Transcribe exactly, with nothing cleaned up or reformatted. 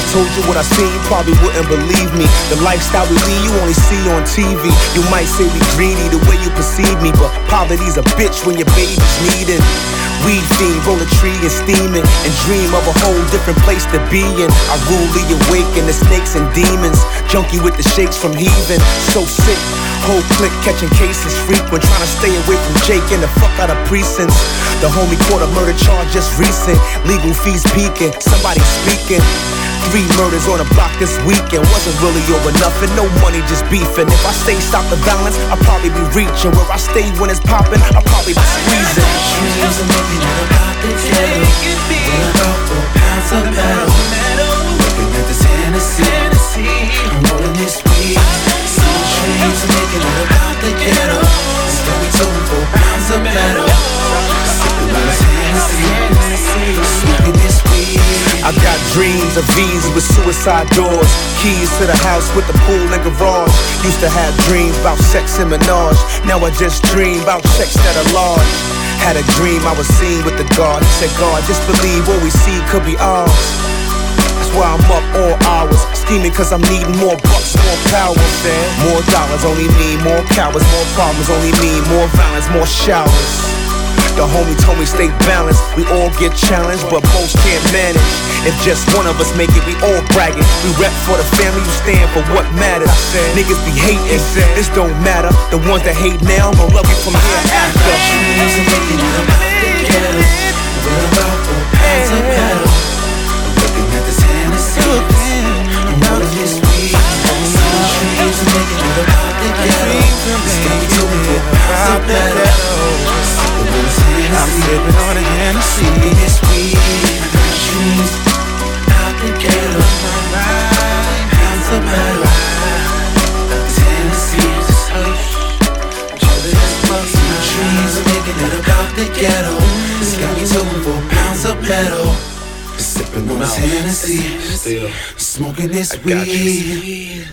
told you what I seen, probably wouldn't believe me. The lifestyle we lead, you only see on T V. You might say we greedy the way you perceive me, but poverty's a bitch when your baby's needing. Weed fiend, roll a tree and steaming, and dream of a whole different place to be in. I rule the awakened, the snakes and demons. Junkie with the shakes from heathen, so sick. Whole clique catching cases frequent, trying to stay away from Jake and the fuck out of precincts. The homie caught a murder charge just recent. Legal fees peaking, somebody speaking. Three murders on a block this weekend. Wasn't really over nothing, no money, just beefing. If I stay stop the balance, I'll probably be reaching. Where I stay when it's popping, I'll probably be squeezing. Dreams of making it about the ghetto. When I go for pounds of metal, looking at this Hennessy, I'm rolling this weed. Some dreams of making it about the ghetto. It's got me toting for pounds of metal, sipping on this Hennessy, smoking this weed. I got dreams of V's with suicide doors, keys to the house with the pool and garage. Used to have dreams about sex and menage. Now I just dream about checks that are large. Had a dream I was seen with the God. He said, God, just believe what we see could be ours. That's why I'm up all hours, scheming cause I'm needing more bucks, more power. More dollars only mean more cowards. More problems only mean more violence, more showers. The homie told me stay balanced. We all get challenged, but most can't manage. If just one of us make it, we all bragging. We rep for the family, you stand for what matters. Niggas be hating, this don't matter. The ones that hate now, gon' love you from here after. Dreams of making it about the ghetto. We're about four pounds of metal. I'm looking at this Hennessy, I'm rolling this weed. Dreams of making it about the ghetto. It's got me toting for pounds of metal. I'm sipping on a Hennessy, this weed. Dreams out the ghetto, pounds of metal. This Hennessy, this hush, this bus. My dreams are making it about the ghetto. It's got me toting for pounds of metal, sipping on this Hennessy, smoking this weed.